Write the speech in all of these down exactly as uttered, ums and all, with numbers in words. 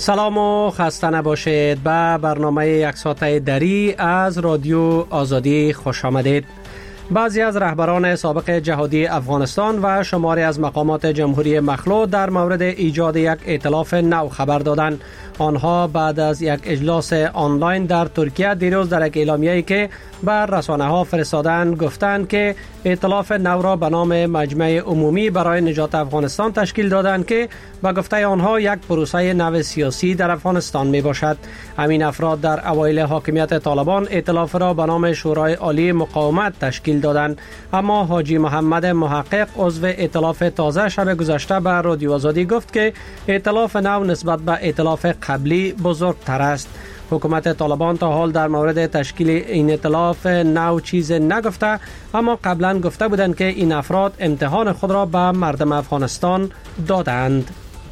سلام و خسته نباشید. به برنامه یک ساعته دری از رادیو آزادی خوش آمدید. بعضی از رهبران سابق جهادی افغانستان و شماری از مقامات جمهوری مخلوع در مورد ایجاد یک ائتلاف نو خبر دادند. آنها بعد از یک اجلاس آنلاین در ترکیه دیروز در یک اعلامیه‌ای که بر رسانه‌ها فرستادند گفتند که ائتلاف نو را به نام مجمع عمومی برای نجات افغانستان تشکیل دادند که به گفته آنها یک پروسه نو سیاسی در افغانستان می باشد. همین افراد در اوایل حاکمیت طالبان ائتلاف را به نام شورای عالی مقاومت تشکیل دادند، اما حاجی محمد محقق عضو ائتلاف تازه شب گذشته به رادیو آزادی گفت که ائتلاف نو نسبت به ائتلاف قبلی بزرگتر است. حکومت طالبان تا حال در مورد تشکیل این ائتلاف نو چیز نگفته، اما قبلا گفته بودند که این افراد امتحان خود را به مردم افغانستان دادند.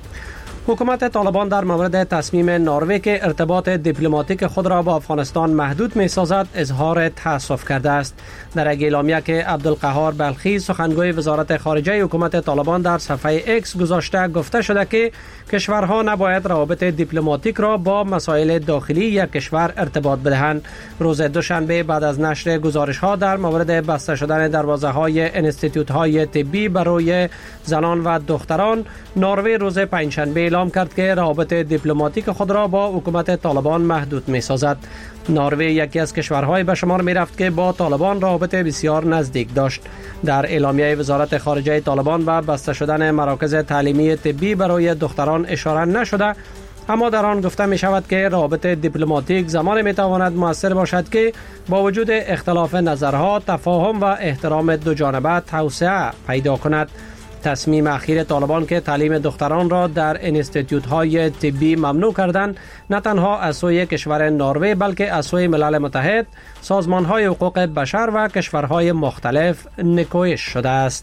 حکومت طالبان در مورد تصمیم نروژ که ارتباط دیپلماتیک خود را با افغانستان محدود می سازد اظهار تأسف کرده است. در یک اعلامیه که عبدالقهار بلخی سخنگوی وزارت خارجه حکومت طالبان در صفحه اکس گذاشته گفته شده که کشورها نباید روابط دیپلماتیک را با مسائل داخلی یک کشور ارتباط بدهند. روز دوشنبه بعد از نشر گزارش ها در مورد بسته شدن دروازه های انستیتوت های طبی برای زنان و دختران، نروژ روز پنجشنبه اعلام کرد که روابط دیپلماتیک خود را با حکومت طالبان محدود می سازد. نروژ یکی از کشورهای به شمار می رفت که با طالبان روابط بسیار نزدیک داشت. در اعلامیه وزارت خارجه طالبان به بسته شدن مراکز تعلیمی طبی برای دختران اشاره نشده، اما در آن گفته می شود که روابط دیپلماتیک زمان می تواند مؤثر باشد که با وجود اختلاف نظرها تفاهم و احترام دو جانبه توسعه پیدا کند. تصمیم اخیر طالبان که تعلیم دختران را در انستیتوت های طبی ممنوع کردند نه تنها از سوی کشور نروژ بلکه از سوی ملل متحد، سازمان های حقوق بشر و کشورهای مختلف نکوهش شده است.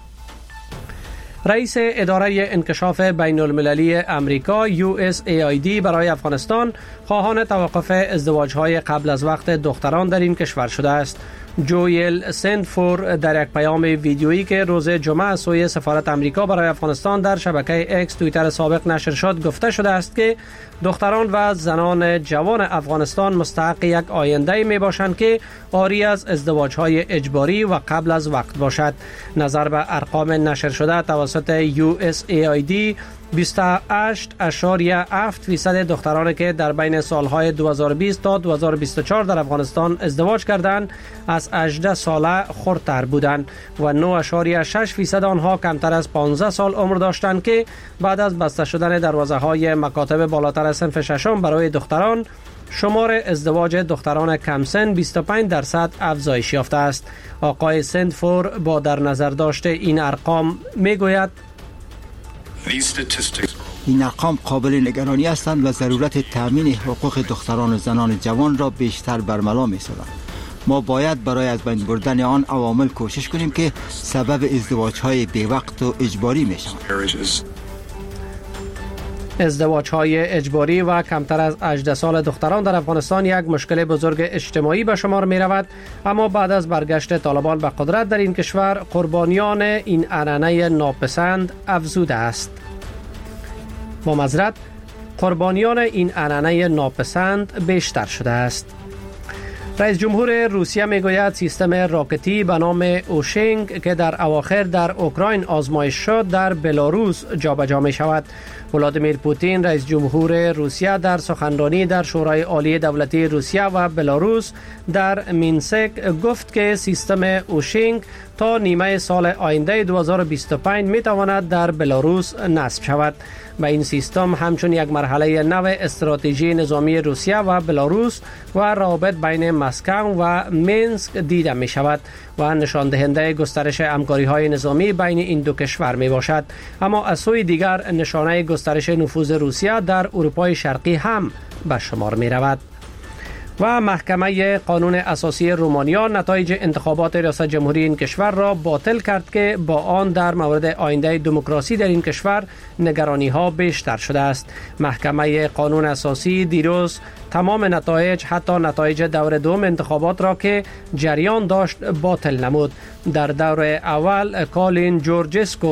رئیس اداره انکشاف بین المللی امریکا یو اس ای آی دی برای افغانستان خواهان توقف ازدواج‌های قبل از وقت دختران در این کشور شده است. جویل سندفور در یک پیام ویدیویی که روز جمعه از سوی سفارت امریکا برای افغانستان در شبکه اکس توییتر سابق نشر شد گفته شده است که دختران و زنان جوان افغانستان مستحق یک آینده می باشند که عاری از ازدواج‌های اجباری و قبل از وقت باشد. نظر به ارقام نشر شده توسط یو اس ای آی دی، بیست و هشت اشاریه هفت فیصد دخترانی که در بین سالهای دو هزار و بیست تا دو هزار و بیست و چهار در افغانستان ازدواج کردند از هجده ساله خردتر بودند و نه اشاریه شش فیصد آنها کمتر از پانزده سال عمر داشتند که بعد از بسته شدن دروازه های مکاتب بالاتر از صنف ششم برای دختران، شمار ازدواج دختران کم سن بیست و پنج درصد افزایش یافته است. آقای سندفور با در نظر داشته این ارقام میگوید این ارقام قابل نگرانی هستند و ضرورت تأمین حقوق دختران و زنان جوان را بیشتر برملا می سازند. ما باید برای از بین بردن آن عوامل کوشش کنیم که سبب ازدواج‌های بی وقت و اجباری می شوند. ازدواج‌های اجباری و کمتر از هجده سال دختران در افغانستان یک مشکل بزرگ اجتماعی به شمار می رود، اما بعد از برگشت طالبان به قدرت در این کشور قربانیان این عنعنه ناپسند افزوده است. با معذرت قربانیان این عنعنه ناپسند بیشتر شده است. رئیس جمهور روسیه میگوید سیستم راکتی به نام اوشینگ که در اواخر در اوکراین آزمایش شد در بلاروس جابجا می شود. ولادیمیر پوتین رئیس جمهور روسیه در سخنرانی در شورای عالی دولتی روسیه و بلاروس در مینسک گفت که سیستم اوشینگ تا نیمه سال آینده دو هزار و بیست و پنج می تواند در بلاروس نصب شود. به این سیستم همچون یک مرحله نو استراتژی نظامی روسیه و بلاروس و روابط بین مسکو و مینسک دیده می شود و نشان دهنده گسترش همکاری های نظامی بین این دو کشور می باشد. اما از سوی دیگر نشانه گسترش نفوذ روسیه در اروپای شرقی هم به شمار می رود. و محکمه قانون اساسی رومانیا نتایج انتخابات ریاست جمهوری این کشور را باطل کرد که با آن در مورد آینده دموکراسی در این کشور نگرانی ها بیشتر شده است. محکمه قانون اساسی دیروز تمام نتایج حتی نتایج دور دوم انتخابات را که جریان داشت باطل نمود. در دور اول کالین جورجسکو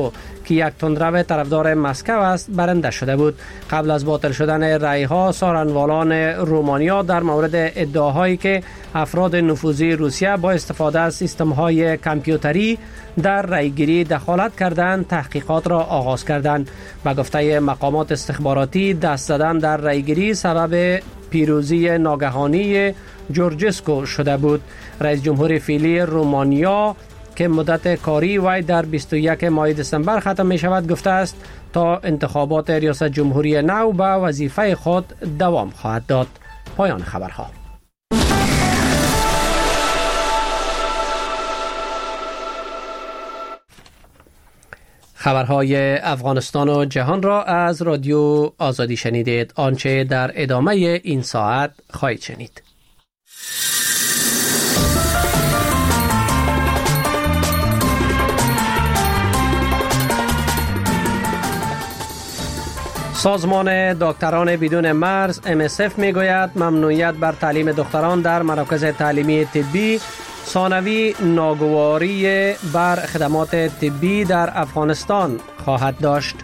که یک تندرو طرفدار مسکو است برنده شده بود. قبل از باطل شدن رأی‌ها، سارنوالان رومانیا در مورد ادعاهایی که افراد نفوذی روسیه با استفاده از سیستم‌های کامپیوتری در رأیگیری دخالت کردند، تحقیقات را آغاز کردند. به گفته مقامات استخباراتی، دست زدن در رأیگیری سبب پیروزی ناگهانی جورجسکو شده بود. رئیس جمهور فعلی رومانیا که مدت کاری وی در بیست و یک ماه دسامبر ختم می شود گفته است تا انتخابات ریاست جمهوری نو به وظیفه خود دوام خواهد داد. پایان خبرها. خبرهای افغانستان و جهان را از رادیو آزادی شنیدید. آنچه در ادامه این ساعت خواهید شنید. سازمان دکتران بدون مرز ام اس اف میگوید ممنوعیت بر تعلیم دختران در مراکز تعلیمی طبی ثانوی ناگواری بر خدمات طبی در افغانستان خواهد داشت.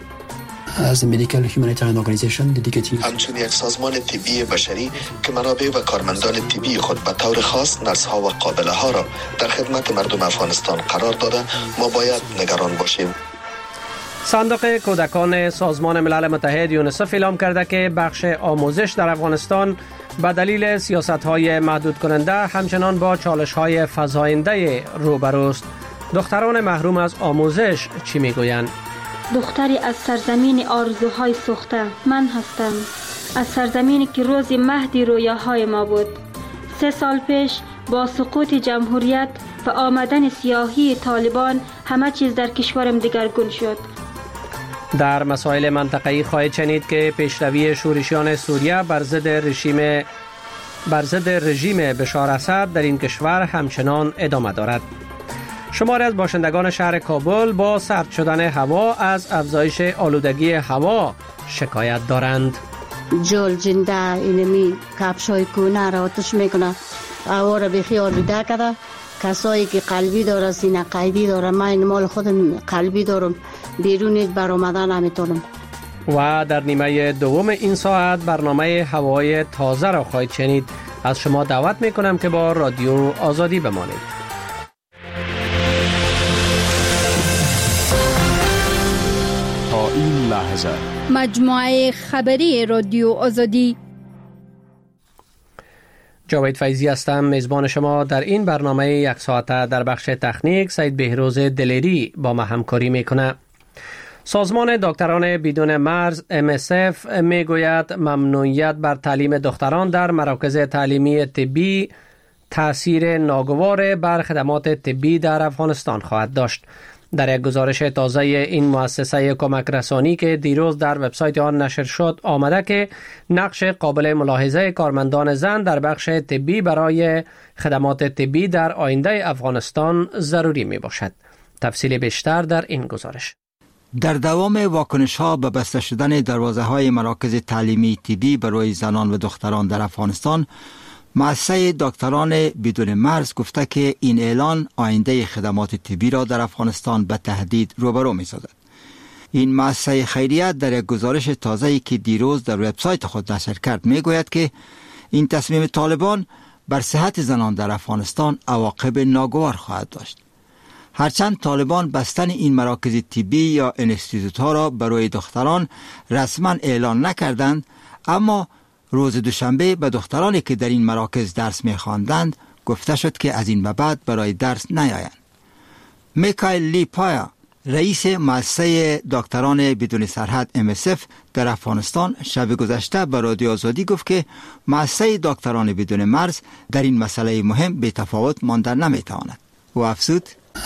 همچون یک سازمان طبی بشری که منابع و کارمندان طبی خود به طور خاص نرس ها و قابله ها را در خدمت مردم افغانستان قرار داده، ما باید نگران باشیم. صندوق کودکان سازمان ملل متحد یونیسف اعلام کرده که بخش آموزش در افغانستان به دلیل سیاست‌های محدود کننده همچنان با چالش‌های فزاینده روبروست. دختران محروم از آموزش چی میگویند؟ دختری از سرزمین آرزوهای سوخته من هستم، از سرزمینی که روز مهدی رویاهای ما بود. سه سال پیش با سقوط جمهوریت و آمدن سیاهی طالبان همه چیز در کشورم دگرگون شد. در مسائل منطقه‌ای خواهید شنید که پیشروی شورشیان سوریه بر ضد رژیم بر ضد رژیم بشار اسد در این کشور همچنان ادامه دارد. شماری از باشندگان شهر کابل با سرد شدن هوا از افزایش آلودگی هوا شکایت دارند. جل جنده اینمی کفشای کونه را آتش میکنه، هوا را بخی آلوده کرده. کسایی که قلبی داره، سینه قیدی داره، من مال خودم قلبی دارم، بیرون بر آمدن نمیتونم. و در نیمه دوم این ساعت برنامه هوای تازه را خواهید شنید. از شما دعوت میکنم که با رادیو آزادی بمانید. تا این لحظه مجموعه خبری رادیو آزادی. جاوید فیضی هستم، میزبان شما در این برنامه یک ساعته. در بخش تکنیک سید بهروز دلیری با ما همکاری میکنه. سازمان دکتران بدون مرز ام اس اف میگوید ممنوعیت بر تعلیم دختران در مراکز تعلیمی طبی تأثیر ناگوار بر خدمات طبی در افغانستان خواهد داشت. در یک گزارش تازه این مؤسسه کمک رسانی که دیروز در وبسایت آن نشر شد آمده که نقش قابل ملاحظه کارمندان زن در بخش طبی برای خدمات طبی در آینده افغانستان ضروری می باشد. تفصیل بیشتر در این گزارش. در دوام واکنش ها به بسته شدن دروازه های مراکز تعلیمی طبی برای زنان و دختران در افغانستان، مؤسسه دکتران بدون مرز گفته که این اعلان آینده خدمات طبی را در افغانستان به تهدید روبرو می سازد. این مؤسسه خیریه در یک گزارش تازه‌ای که دیروز در وبسایت خود نشر کرد می گوید که این تصمیم طالبان بر صحت زنان در افغانستان عواقب ناگوار خواهد داشت. هرچند طالبان بستن این مراکز طبی یا انستیتوت ها را برای دختران رسما اعلان نکردند، اما روز دوشنبه به دخترانی که در این مراکز درس می‌خواندند گفته شد که از این به بعد برای درس نیایند. میکائیل لی پایا، رئیس مؤسسه دکتران بدون سرحد ام اس اف در افغانستان، شب گذشته به رادیو آزادی گفت که مؤسسه دکتران بدون مرز در این مسئله مهم بی تفاوت ماندن نمی‌تواند. و افزود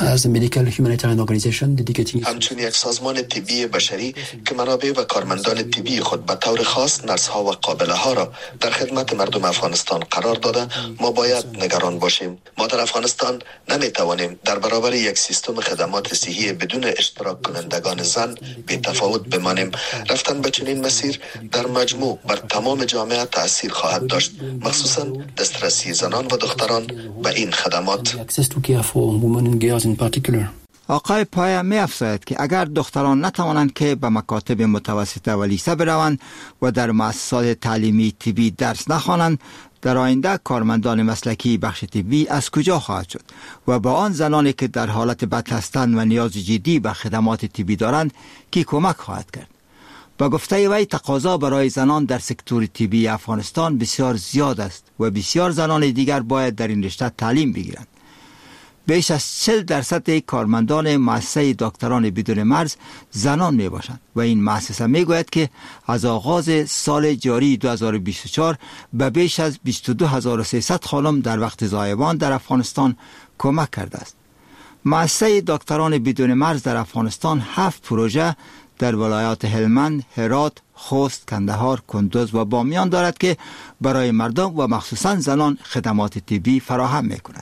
همچون یک سازمان طبی بشری که منابع و کارمندان طبی خود به طور خاص نرس ها و قابله ها را در خدمت مردم افغانستان قرار داده، ما باید نگران باشیم. ما در افغانستان نمی توانیم در برابر یک سیستم خدمات صحی بدون اشتراک کنندگان زن بی تفاوت بمانیم. رفتن به چنین مسیر در مجموع بر تمام جامعه تأثیر خواهد داشت، مخصوصا دسترسی زنان و دختران به این خدمات. in particular. آقای پایا می افزاید که اگر دختران نتوانند که به مکاتب متوسطه و لیسه بروند و در مؤسسات تعلیمی طبی درس نخوانند، در آینده کارمندان مسلکی بخش طبی از کجا خواهد شد و با آن زنانی که در حالت بد هستند و نیاز جدی به خدمات طبی دارند کی کمک خواهد کرد؟ با گفته وی تقاضا برای زنان در سکتور طبی افغانستان بسیار زیاد است و بسیار زنان دیگر باید در این رشته تعلیم بگیرند. بیش از چهل درصد کارمندان مؤسسه دکتران بدون مرز زنان می باشند و این مؤسسه می گوید که از آغاز سال جاری دو هزار و بیست و چهار به بیش از بیست و دو هزار و سیصد خانم در وقت زایمان در افغانستان کمک کرده است. مؤسسه دکتران بدون مرز در افغانستان هفت پروژه در ولایات هلمند، هرات، خوست، کندهار، کندوز و بامیان دارد که برای مردم و مخصوصا زنان خدمات طبی فراهم می کند.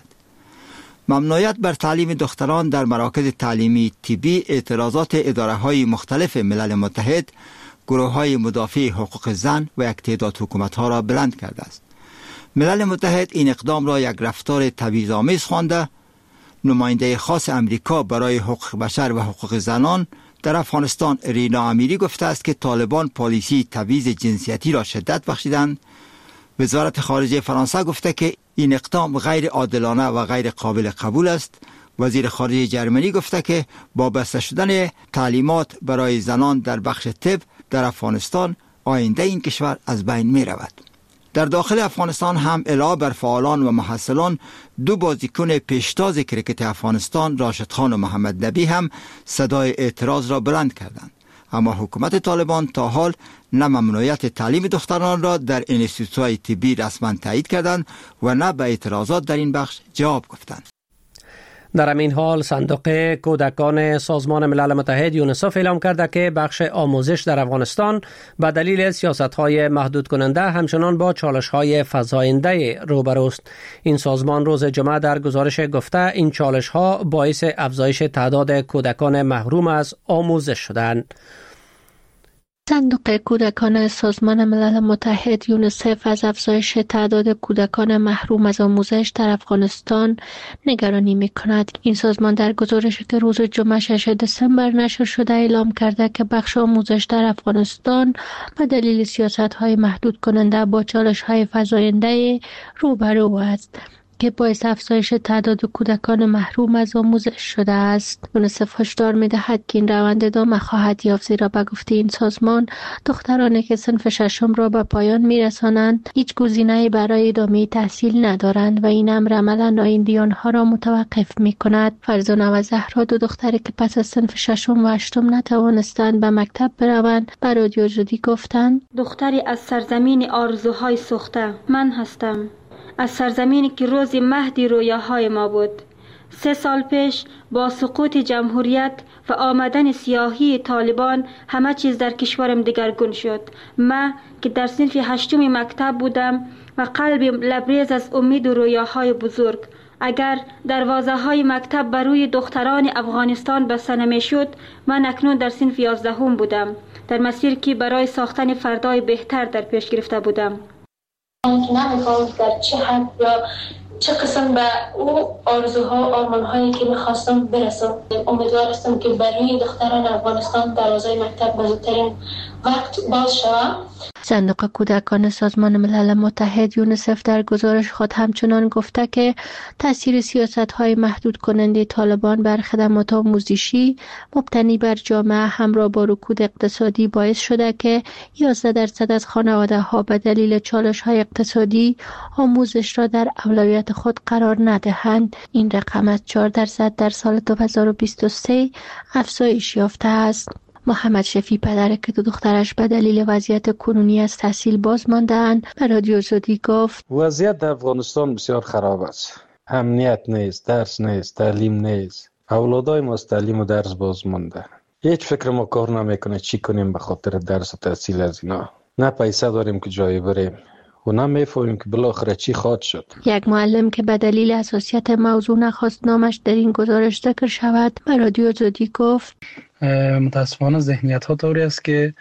ممنوعیت بر تعلیم دختران در مراکز تعلیمی طبی اعتراضات اداره های مختلف ملل متحد، گروه های مدافع حقوق زن و یک تعداد حکومت ها را بلند کرده است. ملل متحد این اقدام را یک رفتار تبعیض‌آمیز خوانده. نماینده خاص امریکا برای حقوق بشر و حقوق زنان در افغانستان رینا امیری گفته است که طالبان پالیسی تبعیض جنسیتی را شدت بخشیدند. وزارت خارجه فرانسه گفته که این اقدام غیر عادلانه و غیر قابل قبول است. وزیر خارجه جرمنی گفته که با بسته شدن تعلیمات برای زنان در بخش طب در افغانستان آینده این کشور از بین می رود. در داخل افغانستان هم علاوه بر فعالان و محصلان، دو بازیکن پیشتاز کرکت افغانستان راشد خان و محمد نبی هم صدای اعتراض را بلند کردند. اما حکومت طالبان تا حال نه ممنوعیت تعلیم دختران را در انستیتوهای طبی رسما تایید کردند و نه به اعتراضات در این بخش جواب گفتند. در همین حال صندوق کودکان سازمان ملل متحد یونیسف اعلام کرده که بخش آموزش در افغانستان به دلیل سیاست‌های محدود کننده همچنان با چالش‌های فزاینده روبروست. این سازمان روز جمعه در گزارش گفته این چالش‌ها باعث افزایش تعداد کودکان محروم از آموزش شدند. صندوق کودکان سازمان ملل متحد یونیسف از افزایش تعداد کودکان محروم از آموزش در افغانستان نگرانی می‌کند. این سازمان در گزارشی که روز جمعه ششم دسامبر نشر شده اعلام کرده که بخش آموزش در افغانستان به دلیل سیاست‌های محدود کننده با چالش‌های فزاینده روبرو است که باعث افزایش تعداد کودکان محروم از آموزش شده است. یونیسف هشدار می‌دهد که این روند ادامه خواهد یافت، زیرا به گفته این سازمان دخترانی که صنف ششم را به پایان می‌رسانند هیچ گزینه‌ای برای ادامه تحصیل ندارند و این امر عملاً آینده آنها را متوقف می‌کند. فرزانه و زهرا، دو دختری که پس از صنف ششم و هشتم نتوانستند به مکتب بروند، به رادیو آزادی گفتند: دختری از سرزمین آرزوهای سوخته من هستم، از سرزمینی که روز مهدی رویاهای ما بود. سه سال پیش با سقوط جمهوریت و آمدن سیاهی طالبان همه چیز در کشورم دگرگون شد. من که در صنف هشتم مکتب بودم و قلبم لبریز از امید و رویاهای بزرگ، اگر دروازه های مکتب بر روی دختران افغانستان بسته نمی شد، من اکنون در صنف یازدهم بودم، در مسیر که برای ساختن فردای بهتر در پیش گرفته بودم. نمی‌فهمم در چه حد یا چه قسم به او آرزوها و آرمان‌هایی که می‌خواستم برسم. امیدوار هستم که برای دختران افغانستان دروازه مکتب به زودترین وقت باز شود. صندوق کودکان سازمان ملل متحد یونیسف در گزارش خود همچنان گفته که تاثیر سیاست‌های محدود کننده طالبان بر خدمات آموزشی مبتنی بر جامعه همراه با رکود اقتصادی باعث شده که یازده درصد از خانواده‌ها به دلیل چالش‌های اقتصادی آموزش را در اولویت خود قرار ندهند. این رقم از چهار درصد در سال دو هزار و بیست و سه افزایش یافته است. محمد شفیع، پدر که دو دخترش به دلیل وضعیت کنونی از تحصیل باز مانده‌اند، به رادیو آزادی گفت: وضعیت در افغانستان بسیار خراب است. امنیت نیست، درس نیست، تعلیم نیست. اولادای ما از تعلیم و درس باز مانده. هیچ فکر ما کار نمیکنه چی کنیم به خاطر درس و تحصیل از اینا. نه پیسه داریم که جایی بریم و نه میفهمیم که بالاخره چی خواهد شد. یک معلم که به دلیل حساسیت موضوع نخواست نامش در این گزارش ذکر شود، به رادیو آزادی گفت: متاسفانه ذهنیت ها طوری است که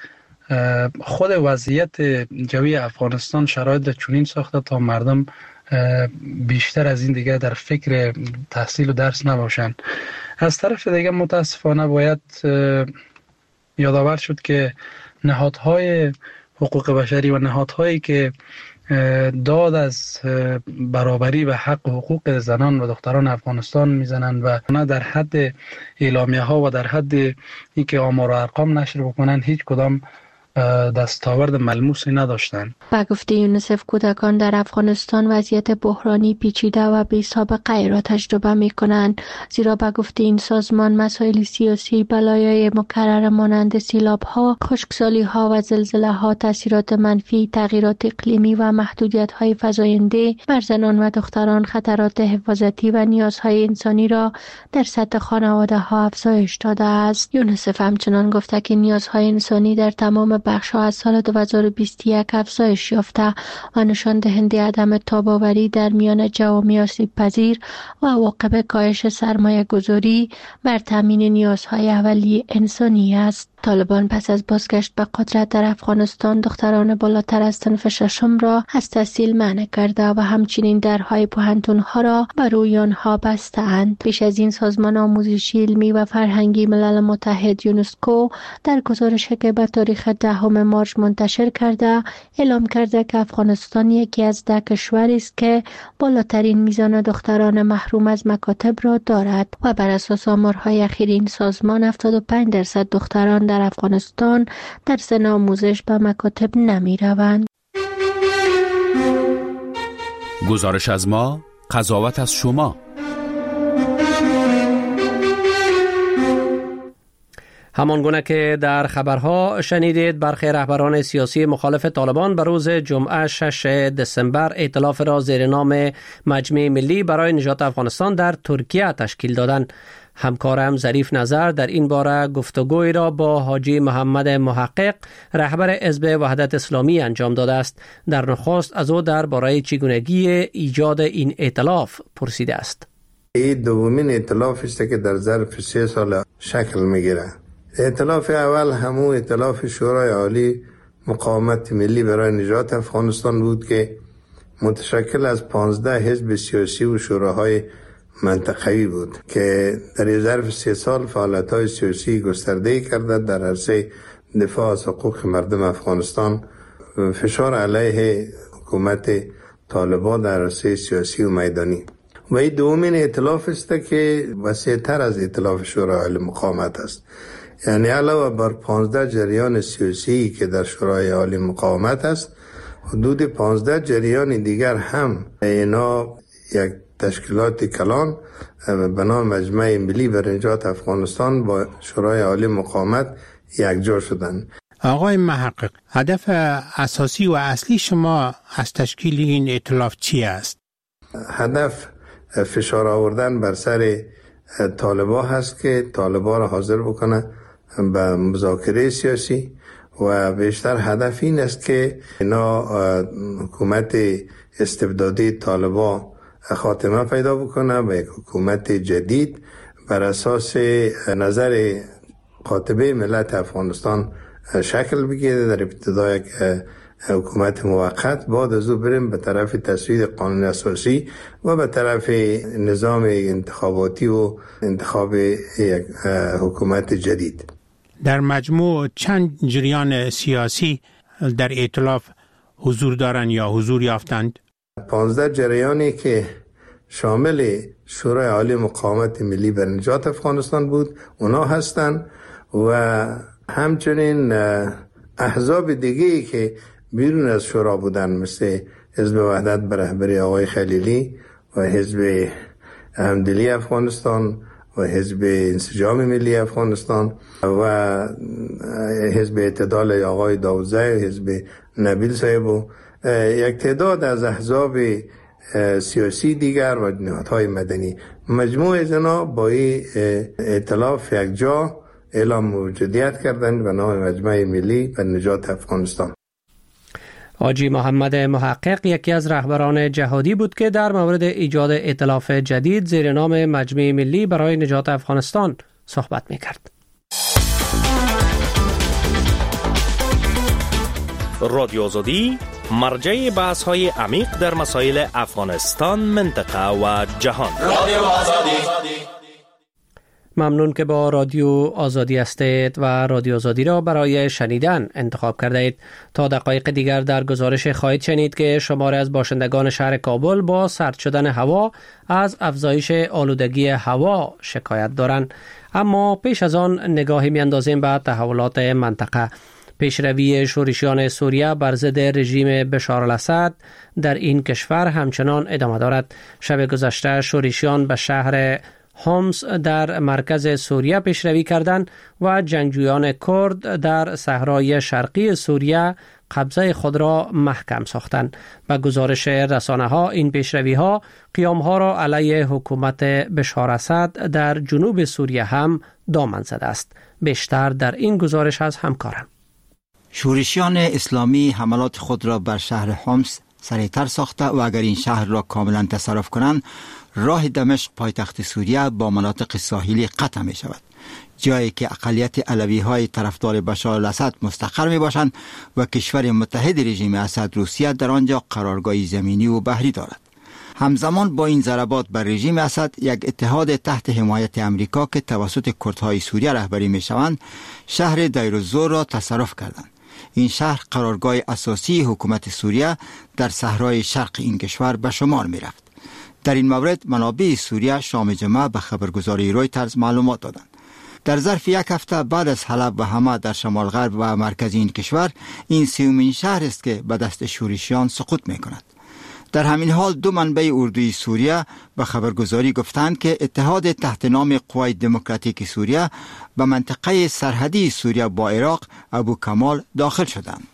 خود وضعیت جوی افغانستان شرایط چنین ساخته تا مردم بیشتر از این دیگه در فکر تحصیل و درس نباشند. از طرف دیگه متاسفانه باید یادآور شد که نهادهای حقوق بشری و نهادهایی که داد از برابری و حق و حقوق زنان و دختران افغانستان میزنند و نه در حد اعلامیه ها و در حد اینکه آمار و ارقام نشر بکنن هیچ کدام دستاورد ملموسی نداشتند. با گفته یونیسف کودکان در افغانستان وضعیت بحرانی پیچیده و بی سابقه را تجربه می کنند، زیرا با گفته این سازمان مسائل سیاسی، بلایای مکرر مانند سیلاب ها، خشکسالی ها و زلزله ها، تاثیرات منفی، تغییرات اقلیمی و محدودیت های فزاینده بر زنان و دختران خطرات حفاظتی و نیازهای انسانی را در سطح خانواده ها افزایش داده است. یونیسف همچنان گفته که نیازهای انسانی در تمام بخش‌ها از سال دو هزار و بیست و یک افزایش یافته و نشان دهنده عدم تاب‌آوری در میان جوامع آسیب‌پذیر و عواقب کاهش سرمایه گذاری بر تامین نیازهای اولیه انسانی است. طالبان پس از بازگشت به قدرت در افغانستان دختران بالاتر از صنف ششم را از تحصیل منع کرده و همچنین درهای پوهنتون‌ها را بر روی آنها بسته‌اند. پیش از این سازمان آموزشی علمی و فرهنگی ملل متحد یونسکو در گزارشی که به تاریخ دهم مارس منتشر کرده اعلام کرده که افغانستان یکی از ده کشوری است که بالاترین میزان دختران محروم از مکاتب را دارد و بر اساس آمارهای اخیر این سازمان هفتاد و پنج درصد دختران در افغانستان در سن آموزش به مکاتب نمی روند. گزارش از ما، قضاوت از شما. همانگونه که در خبرها شنیدید، برخی رهبران سیاسی مخالف طالبان به روز جمعه شش دسامبر ائتلاف را زیر نام مجمع ملی برای نجات افغانستان در ترکیه تشکیل دادند. همکارم ظریف نظر در این باره گفتگوی را با حاجی محمد محقق رهبر حزب وحدت اسلامی انجام داده است. در نخست از او درباره چگونگی ایجاد این ائتلاف پرسیده است. این دومین ائتلاف است که در ظرف سه سال شکل میگیره. ائتلاف اول همون ائتلاف شورای عالی مقاومت ملی برای نجات افغانستان بود که متشکل از پانزده حزب سیاسی و شوراهای منطقوی بود که در ظرف سه سال فعالیت‌های سیاسی گسترده‌ای کرده در عرصه دفاع از حقوق مردم افغانستان، فشار علیه حکومت طالبان در عرصه سیاسی و میدانی. و این دومین ائتلاف است که وسیع‌تر از ائتلاف شورای عالی مقاومت است. یعنی علاوه بر پانزده جریان سیاسی که در شورای عالی مقاومت است، حدود پانزده جریان دیگر هم اینا یک تشکیلات کلان به نام مجمع ملی برای نجات افغانستان با شورای عالی مقاومت یکجا شدند. آقای محقق، هدف اساسی و اصلی شما از تشکیل این ائتلاف چی است؟ هدف فشار آوردن بر سر طالبان هست که طالبان را حاضر بکنه به مذاکره سیاسی و بیشتر هدف این است که اینا حکومت استبدادی طالبان خاتمه پیدا بکنه و یک حکومت جدید بر اساس نظر قاطبه ملت افغانستان شکل بگیره. در ابتدا یک حکومت موقت، بعد از او بریم به طرف تصویب قانون اساسی و به طرف نظام انتخاباتی و انتخاب یک حکومت جدید. در مجموع چند جریان سیاسی در ائتلاف حضور دارند یا حضور یافتند؟ پانزده جریانی که شامل شورای عالی مقاومت ملی برای نجات افغانستان بود اونا هستند و همچنین احزاب دیگه‌ای که بیرون از شورا بودن، مثل حزب وحدت به رهبری آقای خلیلی و حزب همدلی افغانستان و حزب انسجام ملی افغانستان و حزب اعتدال آقای داودزی و حزب نبیل صاحب و یک تعداد از احزاب سیاسی دیگر و نهادهای مدنی. مجموع از اینا با این ائتلاف یک جا اعلام موجودیت کردند به نام مجمع ملی برای نجات افغانستان. حاجی محمد محقق یکی از رهبران جهادی بود که در مورد ایجاد ائتلاف جدید زیر نام مجمع ملی برای نجات افغانستان صحبت می‌کرد. رادیو آزادی مرجع بحث‌های عمیق در مسائل افغانستان، منطقه و جهان. رادیو آزادی. ممنون که با رادیو آزادی هستید و رادیو آزادی را برای شنیدن انتخاب کرده اید. تا دقایق دیگر در گزارش خواهید شنید که شماری از باشندگان شهر کابل با سرد شدن هوا از افزایش آلودگی هوا شکایت دارند. اما پیش از آن نگاهی می‌اندازیم به تحولات منطقه. پیشروی شورشیان سوریه بر ضد رژیم بشار الاسد در این کشور همچنان ادامه دارد. شب گذشته شورشیان به شهر هومس در مرکز سوریه پیشروی کردند و جنگجویان کرد در صحرای شرقی سوریه قبضه خود را محکم ساختند. به گزارش رسانه ها این پیشروی ها قیام ها را علیه حکومت بشار اسد در جنوب سوریه هم دامن زده است. بیشتر در این گزارش از همکارم. شورشیان اسلامی حملات خود را بر شهر هومس سریعتر ساخته و اگر این شهر را کاملا تصرف کنند راه دمشق پایتخت سوریه با مناطق ساحلی قطع می شود، جایی که اقلیت علوی های طرفدار بشار الاسد مستقر می باشند و کشور متحد رژیم اسد روسیه در آنجا قرارگاه زمینی و بحری دارد. همزمان با این ضربات بر رژیم اسد یک اتحاد تحت حمایت امریکا که توسط کردهای سوریه رهبری می شوند شهر دیر الزور را تصرف کردند. این شهر قرارگاه اساسی حکومت سوریه در صحرای شرق این کشور به شمار می رفت. در این مورد منابع سوریه شام جمعه به خبرگزاری رویترز معلومات دادند. در ظرف یک هفته بعد از حلب و حما در شمال غرب و مرکز این کشور این سیومین شهر است که به دست شورشیان سقوط می کند. در همین حال دو منبع اردوی سوریه به خبرگزاری گفتند که اتحاد تحت نام قوای دموکراتیک سوریه به منطقه سرحدی سوریه با عراق ابو کمال داخل شدند.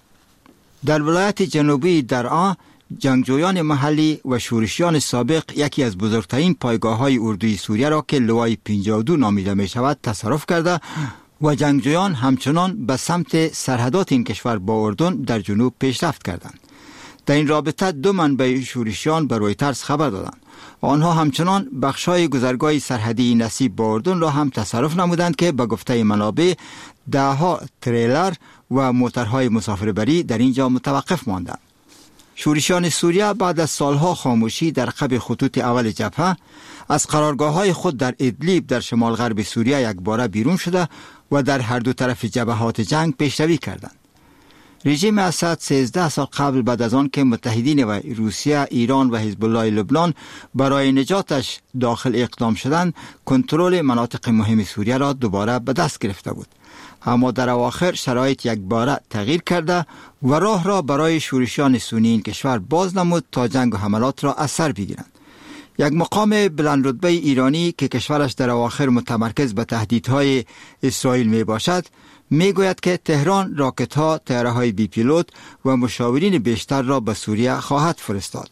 در ولایت جنوبی درعا جنگجویان محلی و شورشیان سابق یکی از بزرگترین پایگاه‌های اردوی سوریه را که لوای پنجاه و دو نامیده می شود تصرف کرده و جنگجویان همچنان به سمت سرحدات این کشور با اردن در جنوب پیشرفت کردند. در این رابطه دو منبع شورشیان به رویترز خبر دادند. آنها همچنان بخشای گذرگاه سرحدی نصیب با اردن را هم تصرف نمودند که به گفته منابع دهها تریلر و موترهای مسافربری در اینجا متوقف ماندند. شورشیان سوریه بعد از سالها خاموشی در قلب خطوط اول جبهه از قرارگاه‌های خود در ادلیب در شمال غرب سوریه یک باره بیرون شده و در هر دو طرف جبهات جنگ پیشروی کردند. رژیم اسد سیزده سال قبل بعد از آن که متحدین و روسیه، ایران و حزب الله لبنان برای نجاتش داخل اقدام شدند، کنترل مناطق مهم سوریه را دوباره به دست گرفته بود. اما در اواخر شرایط یک باره تغییر کرده و راه را برای شورشیان سنی این کشور باز نمود تا جنگ و حملات را از سر بگیرند. یک مقام بلند رتبه ایرانی که کشورش در اواخر متمرکز به تهدیدهای اسرائیل می باشد می گوید که تهران راکت ها، طیاره های بی پیلوت و مشاورین بیشتر را به سوریه خواهد فرستاد.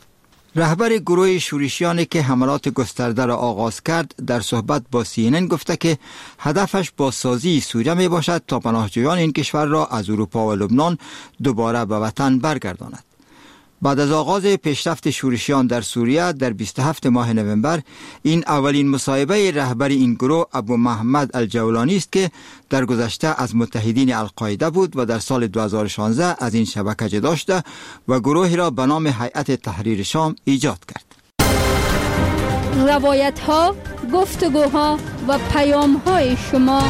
رهبر گروه شورشیانی که حملات گسترده را آغاز کرد در صحبت با سی ان ان گفته که هدفش بازسازی سوریه می باشد تا پناهجویان این کشور را از اروپا و لبنان دوباره به وطن برگرداند. بعد از آغاز پیشرفت شورشیان در سوریه در بیست و هفتم ماه نوامبر این اولین مصاحبه رهبر این گروه ابو محمد الجولانی است که در گذشته از متحدین القاعده بود و در سال دو هزار و شانزده از این شبکه جدا شده و گروهی را به نام هیئت تحریر شام ایجاد کرد. روایت ها، گفتگوها و پیام های شما.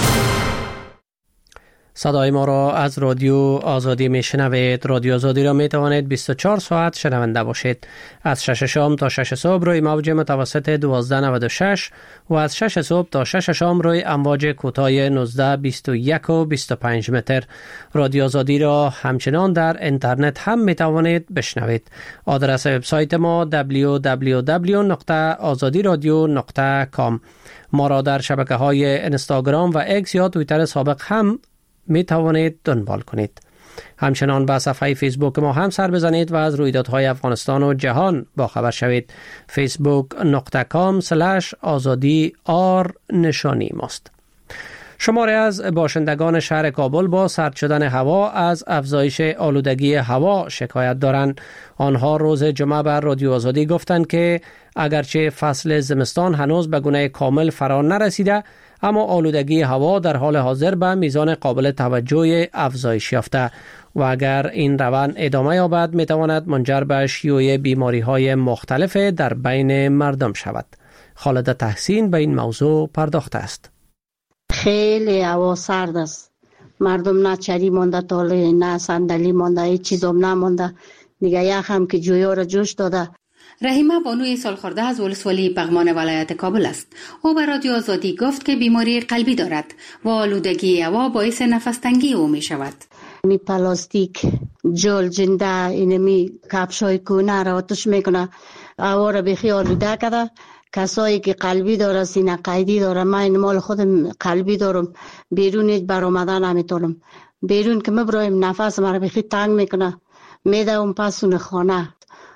صدای ما را از رادیو آزادی می شنوید. رادیو آزادی را می توانید بیست و چهار ساعت شنونده باشید. از شش شام تا شش صبح روی موج متوسط دوازده نود و شش و از شش صبح تا شش شام روی امواج کوتاه نوزده بیست و یک و بیست و پنج متر. رادیو آزادی را همچنان در اینترنت هم می توانید بشنوید. آدرس وبسایت ما دبلیو دبلیو دبلیو نقطه آزادی رادیو نقطه کام. ما را در شبکه های اینستاگرام و اکس یا توییتر سابق هم می توانید دنبال کنید. همچنان به صفحه فیسبوک ما هم سر بزنید و از رویدادهای افغانستان و جهان با خبر شوید. فیسبوک نقطه کام سلش آزادی آر نشانی ماست. شماری از باشندگان شهر کابل با سرد شدن هوا از افزایش آلودگی هوا شکایت دارند. آنها روز جمعه بر رادیو آزادی گفتند که اگرچه فصل زمستان هنوز به گونه کامل فرا نرسیده، اما آلودگی هوا در حال حاضر به میزان قابل توجه افزایش یافته و اگر این روند ادامه یابد میتواند منجر به شیوع بیماری های مختلف در بین مردم شود. خالد تحسین به این موضوع پرداخته است. خیلی هوا سرد است. مردم نه چری مانده، تاله نه صندلی مانده، هیچ چیزم نمانده. دیگه یخ هم که جویا را جوش داده. رحیمه بانوی سالخورده از ولسوالی پغمان ولایت کابل است. او به رادیو آزادی گفت که بیماری قلبی دارد و آلودگی هوا باعث نفس تنگی او می شود. می پلاستیک، جل جنده، اینمی کفشای کونه را آتش میکنه. هوا را بخی آلوده کرده. کسایی که قلبی داره، سینه قیدی داره، من مال خودم قلبی دارم، بیرون هیچ برآمدن نمیتونم. بیرون که مبرایم نفس مرا بخی تنگ میکنه، میدم پسون خانه.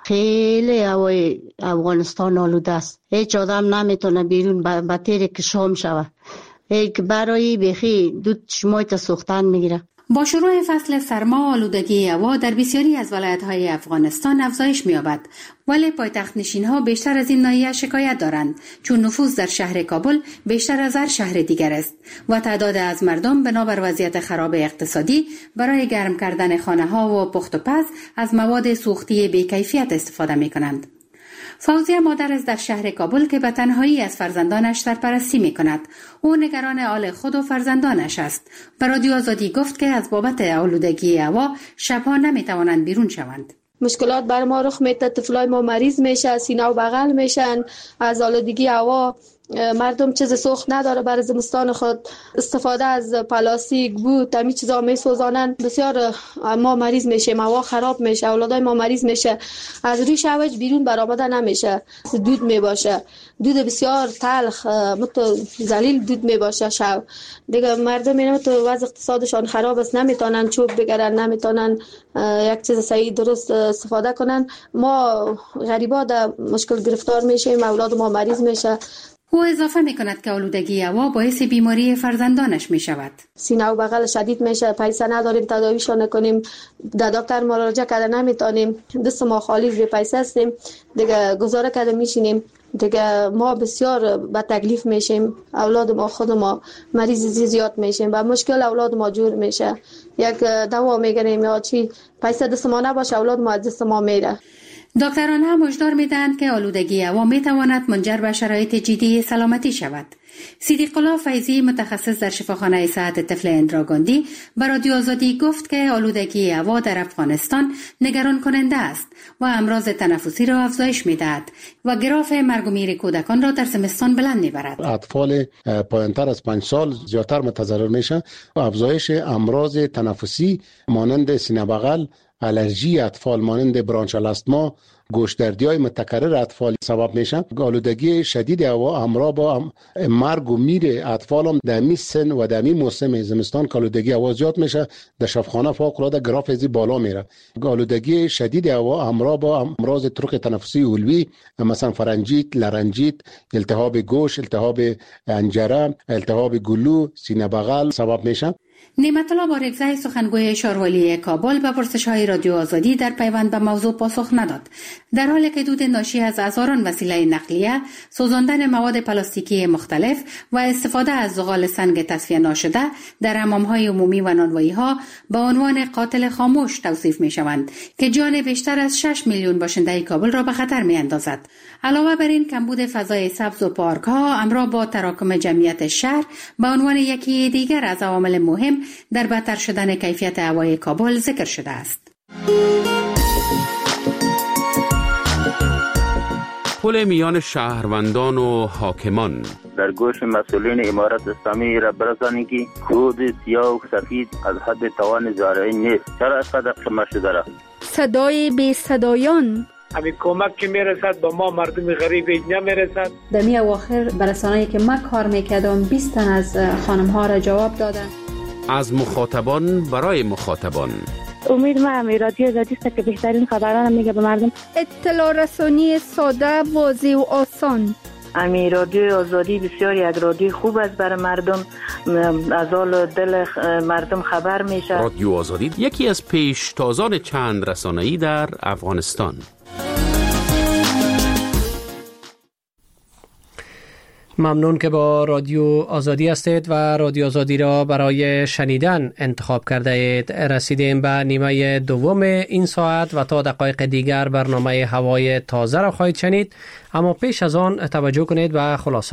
خیلی هوای افغانستان آلوده است. هیچ آدم نمیتونه بیرون به تیره که شام شود. هیچ برای بخی دو چشمای تا سوختن میگیره. با شروع فصل سرما آلودگی هوا در بسیاری از ولایت‌های افغانستان افزایش می‌یابد، ولی پایتخت نشین‌ها بیشتر از این ناحیه شکایت دارند چون نفوذ در شهر کابل بیشتر از هر شهر دیگر است و تعداد از مردم بنابر وضعیت خراب اقتصادی برای گرم کردن خانه‌ها و پخت و پز از مواد سوختی بی‌کیفیت استفاده می‌کنند. فوزیه مادر است در شهر کابل که به تنهایی از فرزندانش سرپرستی می کند. او نگران حال خود و فرزندانش است. به رادیو آزادی گفت که از بابت آلودگی هوا شبها نمی توانند بیرون شوند. مشکلات بر ما رخ میده، طفلای ما مریض میشه، سینه و بغل میشن از آلودگی هوا. مردم چیز سوخت نداره برای زمستان خود، استفاده از پلاستیک بود تمی چیزا میسوزانن. بسیار ما مریض میشه، هوا خراب میشه، اولادای ما مریض میشه، از روی شوج بیرون برآمده نمیشه، دود میباشه، دود بسیار تلخ متو ذلیل دود میباشه شب. دیگه مردم اینا تو وضع اقتصادشان خراب است، نمیتونن چوب بگیرن، نمیتونن یک چیز صحیح درست استفاده کنن. ما غریبا در مشکل گرفتار میشیم، اولاد ما مریض میشه. او اضافه می کند که آلودگی هوا باعث بیماری فرزندانش می شود. سینه و بغل شدید میشه، پیسه نداریم تداویشان کنیم، در دکتر مراجعه کرده نمیتونیم، دست ما خالی بی پیسه هستیم، دیگه گزاره کرده میشینیم. دیگه ما بسیار به تکلیف میشیم، اولاد ما خود ما مریض زیاد میشیم و مشکل اولاد ما جور میشه. یک دوا میگیریم یا چی، پیسه دست ما نباشه اولاد ما دست ما میره. دکتران هم هشدار میدهند که آلودگی هوا میتواند منجر به شرایط جدی سلامتی شود. صدیق الله فیضی متخصص در شفاخانه صحت طفل اندراگاندی به رادیو آزادی گفت که آلودگی هوا در افغانستان نگران کننده است و امراض تنفسی را افزایش میدهد و گراف مرگ و میر کودکان را در زمستان بلند میبرد. اطفال پایینتر از پنج سال زیادتر متضرر میشن و افزایش امراض تنفسی مانند سینه بغل، آلرژی اطفال مانند برانچال استما، گوشدردی‌های متکرر اطفال سبب میشن. آلودگی شدید هوا همراه با مرگ و میر اطفال هم در می سن و در می موسم زمستان آلودگی هوا زیاد میشه، در شفاخانه فوق العاده گراف ازی بالا میره. آلودگی شدید هوا همراه با امراض طرق تنفسی علوی مثلا فرنجیت، لارنجیت، التهاب گوش، التهاب حنجره، التهاب گلو، سینه بغل سبب میشه. نعمت الله بارگزای سخنگوی شاروالی کابل به پرسش‌های رادیو آزادی در پیوند به موضوع پاسخ نداد. در حالی که دود ناشی از هزاران وسیله نقلیه، سوزاندن مواد پلاستیکی مختلف و استفاده از زغال سنگ تصفیه ناشده در حمام‌های عمومی و نانوایی‌ها به عنوان قاتل خاموش توصیف می‌شوند که جان بیشتر از شش میلیون باشنده کابل را به خطر می‌اندازد. علاوه بر این کمبود فضای سبز و پارک‌ها همراه با تراکم جمعیت شهر به عنوان یکی دیگر از عوامل مهم در بدتر شدن کیفیت هوای کابل ذکر شده است. پل میان شهروندان و حاکمان در گوش مسئولین امارت اسلامی را برسانید که کود سیاه و سفید از حد توان زارعی نیست. چرا اینقدر خمه شده را؟ صدای بی صدایان همین کمک که میرسد با ما مردم غریب نمیرسد. در می اواخر برسانه‌ای که من کار میکردم بیست تن از خانم ها را جواب دادن. از مخاطبان برای مخاطبان. امید ما رادیو آزادی است که بهترین خبران میگه به مردم. اطلاع رسانی ساده، واضح و آسان. امی رادیو آزادی بسیار یک رادیو خوب است برای مردم، از حال دل مردم خبر میشه. رادیو آزادی یکی از پیشتازان چند رسانه‌ای در افغانستان. ممنون که با رادیو آزادی هستید و رادیو آزادی را برای شنیدن انتخاب کرده اید. رسیدیم به نیمه دوم این ساعت و تا دقایق دیگر برنامه هوای تازه را خواهید شنید، اما پیش از آن توجه کنید به خلاصه